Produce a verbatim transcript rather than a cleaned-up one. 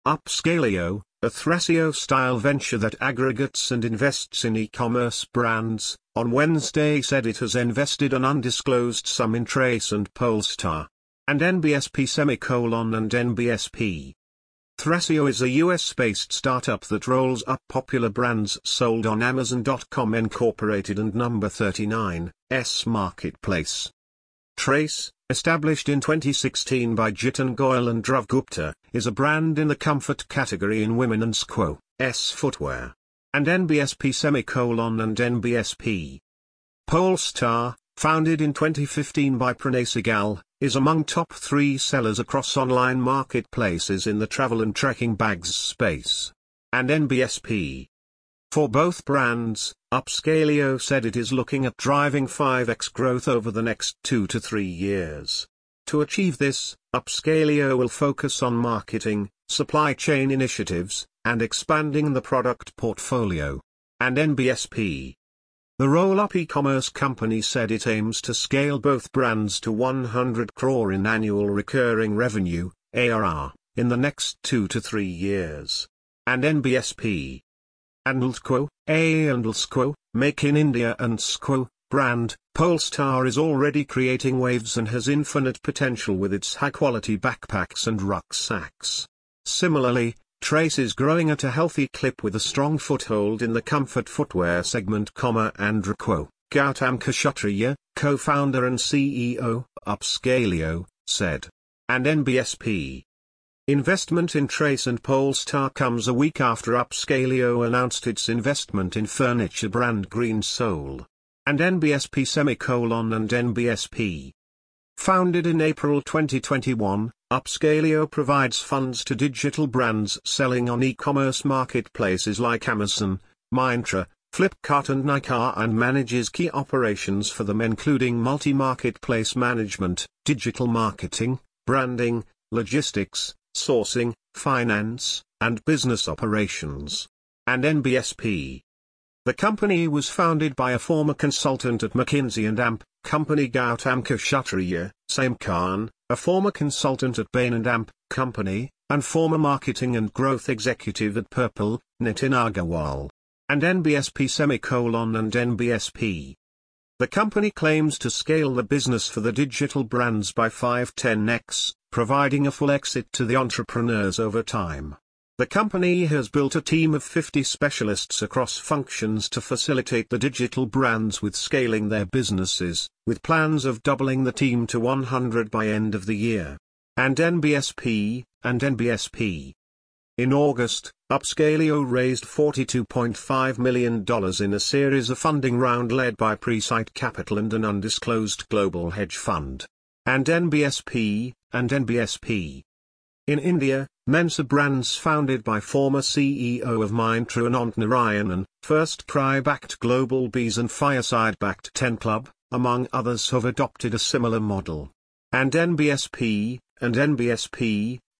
Upscalio, a Thrasio-style venture that aggregates and invests in e-commerce brands, on Wednesday said it has invested an undisclosed sum in Trace and Polestar. And N B S P semicolon and N B S P. Thrasio is a U S-based startup that rolls up popular brands sold on Amazon dot com Incorporated and Number thirty-nine's marketplace. Trace, established in twenty sixteen by Jitin Goyal and Dhruv Gupta, is a brand in the comfort category in women's S footwear. And N B S P semicolon and N B S P. Polestar, founded in twenty fifteen by Pranay Sehgal, is among top three sellers across online marketplaces in the travel and trekking bags space. And N B S P. For both brands, Upscalio said it is looking at driving five x growth over the next two to three years. To achieve this, Upscalio will focus on marketing, supply chain initiatives, and expanding the product portfolio. And N B S P. The roll-up e-commerce company said it aims to scale both brands to one hundred crore in annual recurring revenue, A R R, in the next two to three years. And N B S P. Andalsco, A Andalsco, Make in India and Sco, brand, Polestar is already creating waves and has infinite potential with its high-quality backpacks and rucksacks. Similarly, Trace is growing at a healthy clip with a strong foothold in the comfort footwear segment, Andhra Gautam Kshatriya, co-founder and C E O, Upscalio, said. And N B S P. Investment in Trace and Polestar comes a week after Upscalio announced its investment in furniture brand Green Soul. And N B S P semicolon and N B S P. Founded in April twenty twenty-one, Upscalio provides funds to digital brands selling on e-commerce marketplaces like Amazon, Myntra, Flipkart and Nykaa, and manages key operations for them including multi-marketplace management, digital marketing, branding, logistics, sourcing, finance, and business operations. And N B S P. The company was founded by a former consultant at McKinsey and A M P Company Gautam Kshatriya, Saim Khan, a former consultant at Bain and A M P Company, and former marketing and growth executive at Purple, Nitin Agarwal. And N B S P semicolon and N B S P. The company claims to scale the business for the digital brands by five to ten x, providing a full exit to the entrepreneurs over time. The company has built a team of fifty specialists across functions to facilitate the digital brands with scaling their businesses, with plans of doubling the team to one hundred by end of the year. And N B S P, and N B S P. In August, Upscalio raised forty-two point five million dollars in a series of funding round led by Presight Capital and an undisclosed global hedge fund. And N B S P, and N B S P. In India, Mensa Brands, founded by former C E O of Myntra Anant Narayanan, First Cry-backed Global Bees and Fireside-backed ten Club, among others, have adopted a similar model. And N B S P, and N B S P.